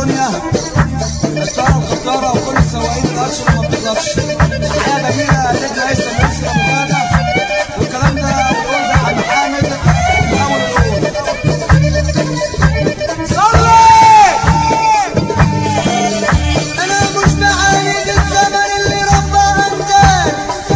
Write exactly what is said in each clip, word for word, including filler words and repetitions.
الدنيا السارة الخسارة وكل السواقين تقشر وما بتغلطش. حاجة جميلة نجم هيثم يوسف أبو غادة والكلام ده بنقول ده عم حامد من أول الأول. صلي أنا مش بعايد الزمن اللي ربى أمجاد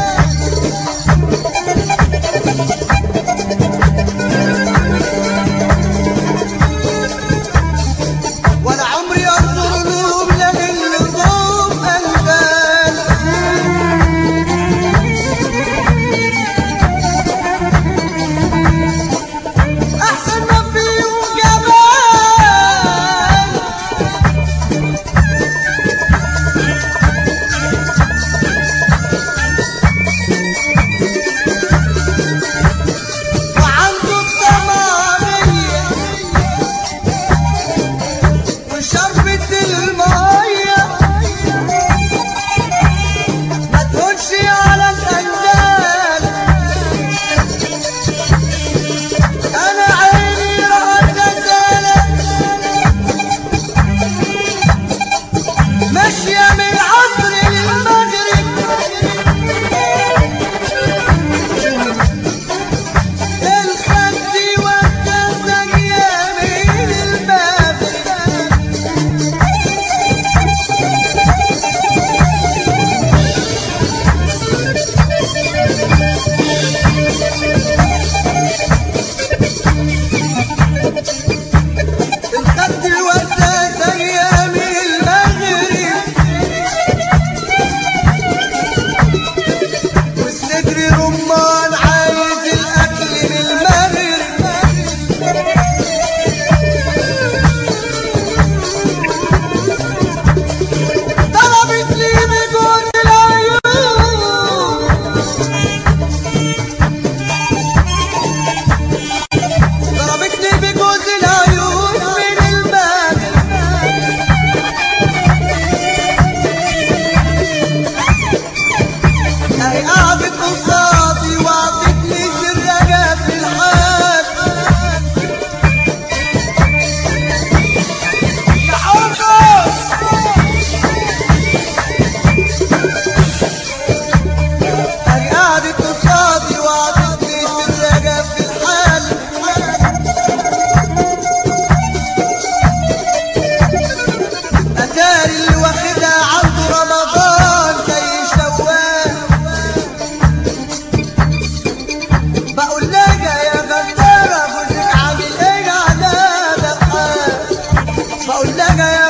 ولا عمري أنظر لهم لمن لهم أنداد. أحسن ما فيهم جمال وعنده الطمانية وشربة المية ما تهونش على الأندال. أنا عيني رأت غزالة ماشية من العصر للمغرب الخد والكاسة يمين المغرب. الخد والكاسة يمين المغرب والصدر رمان عايز الأكل من المغرب. ضربت لي بجوز العيون ضربت لي بجوز العيون من المغرب. أهي قعدت قصادي وعطتني سرها في الحال. يا حرص أهي قعدت قصادي وعطتني سرها في الحال. أتاري اللي واخدها عنده رمضان زي شوال. بقول لها يا غدارة جوزك عامل ايه على الحال. بقول لها يا